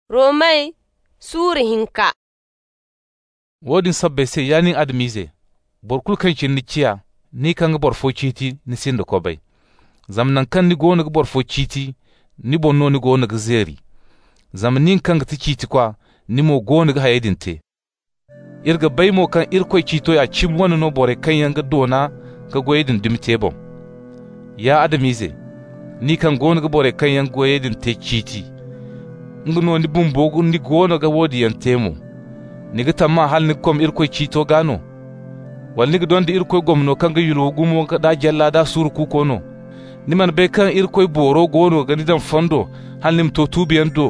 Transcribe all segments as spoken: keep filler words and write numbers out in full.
Romai suri hinka. Wodin sabbe se yanin admize borkul kan cin nikiya ni kan ga borfo citi ni sin da kobai zamnan kan ni gona ga borfo citi ni bonno ni gona ga zeri zamanin kan ga citi kwa ni mo gona ga hayedinte irga bai mo kan irkoi cito ya cim wani no bore kan yanga dona ga goyedin dimte bon ya admize ni kan gona ga bore kan yanga goyedin te citi ngno ni bumbo ni gona ga wodi yantemo niga tamma hal ni kom irkoy cito gano wal niga donde irkoy gomno kanga yulo gumo ka da jalla da sur ku kono ni man be kan irkoy boro gono gani dan fondo hal nim to tubi ando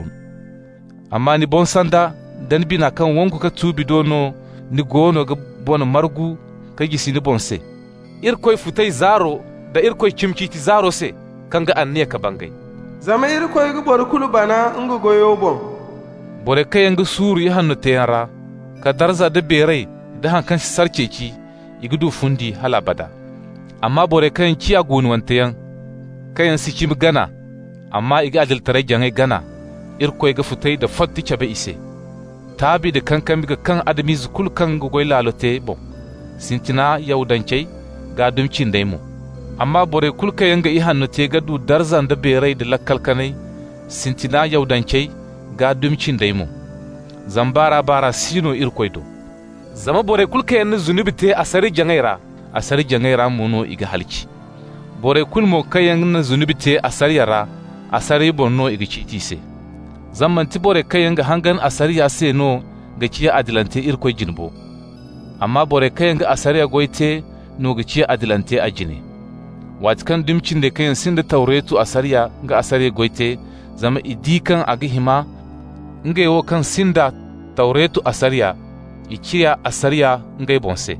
amma ni bon sanda dan bina kan wonku ka tubi dono ni gono ga bon margu ka gisi ni bonse irkoy futai zaro da irkoy cimciti zaro se kanga anne ka bangai zama irkoy ga bor kulu bana ngo goyo bon bore kayanga suru ya hanno teyara ka darza da berai da hankan sarceci igudu fundi hala bada amma bore kayan ciya gonu wantayan kayan siki gana amma iga adil tare jangai gana irko ga futai da fatti cabe ise tabi da kankan biga kan adami zukul kan gogoi lalote bon sintina yaudancai ga dumcin daimu amma bore kul kayan ga ihanno te gadu darzan da berai da lakkalkanai sintina yaudancai ga dumcin daimu zambara bara sino irkoido zama bore kulka yanni zunubi te asari jangaira asari jangaira mono iga halki bore kulmo kayan na zunubi te asari yara asari bonno iga citise zaman ti bore kayan ga hangan asari ya se no ga ciya adilante irkoi jinbo amma bore kayan ga asari ya goite no ga ciya adilante a jine watkan dumcin da kayan sin da tauretu asariya ga asari goite zama idikan aga hima ngai wo kan sinda tauretu asariya ikiya asariya ngai bonse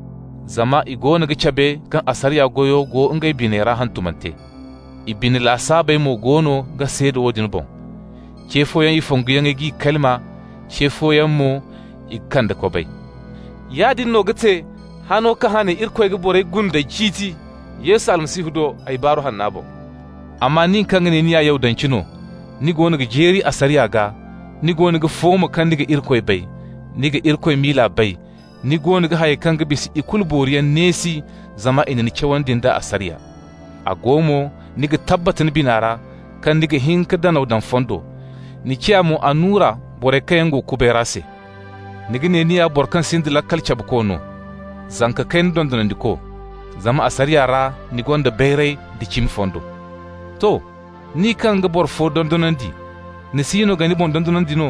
zama igona gichabe kan asariya goyo go ngai binera hantumante ibini la sabai mo gono ga sedo wodin bon chefo yan ifongu yan gi kalma chefo yan mo ikanda kobai yadin no gate hano ka hane irko ga bore gunda jiti yesu almasihu do ay baro hannabo amma nin kan ne niya yau dancino ni gona ga jeri asariya ga ni goni ga fomo kan niga irkoy bay niga irkoy mila bay ni goni ga hay kan ga bisi ikul boriyan nesi zama ina ni cewandin da asariya a gomo niga tabbatin binara kan niga hinka da naudan fondo ni kiyamu anura bore kayango kuberase niga ne niya borkan sindila kalcha bukono zanka kain dondon ndiko zama asariya ra ni gonda bayrai di cim fondo to ni kan ga bor fo dondonandi ni sino gani bon dondonan dino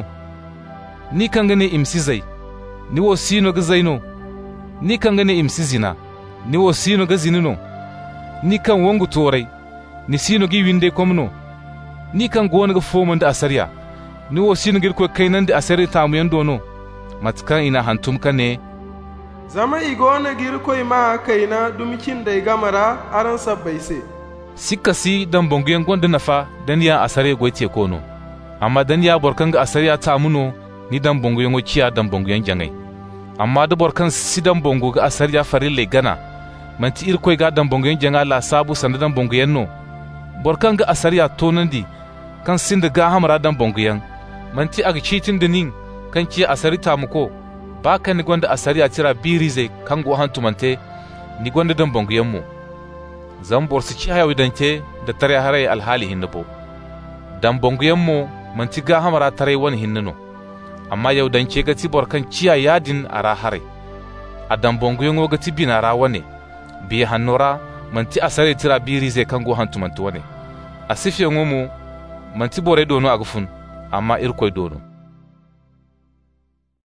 ni kan gane imsi zai ni wo sino ga zaino ni kan gane imsi zina ni wo sino ga zinino ni kan wongu torai ni sino gi winde komno ni kan gona ga fomon da asariya ni wo sino gir ko kainan da asari tamu yan dono matkan ina hantum kane zama igona gir ko ma kaina dumkin da gamara aran sabbai se sikasi dan bongiyan gonda nafa dan ya asare goite kono amma dan ya borkan ga asariya ta muno ni dan bongo yango ciya dan bongo yan jangai amma da borkan si dan bongo ga asariya farille gana manti irkoi ga dan bongo yan janga la sabu sanda dan bongo yanno borkan ga asariya tonandi kan sinda ga hamara dan bongo yan manti aga citin da nin kan ciya asari ta muko ba kan ni gonda asariya tira birize kan go hantumante ni gonda dan bongo yanmo zan borsi ci hayawi dante da tare harai alhali hinnabo dan bongo yanmo manti ga hamara tare wani hinnano amma yau dan ke gati borkan ciya yadin ara hare a dan bongo yango gati binara wane bi hannora manti asare tira biri zai kango hantu mantu wane asifiyan mu manti bore dono agufun amma irkoi dono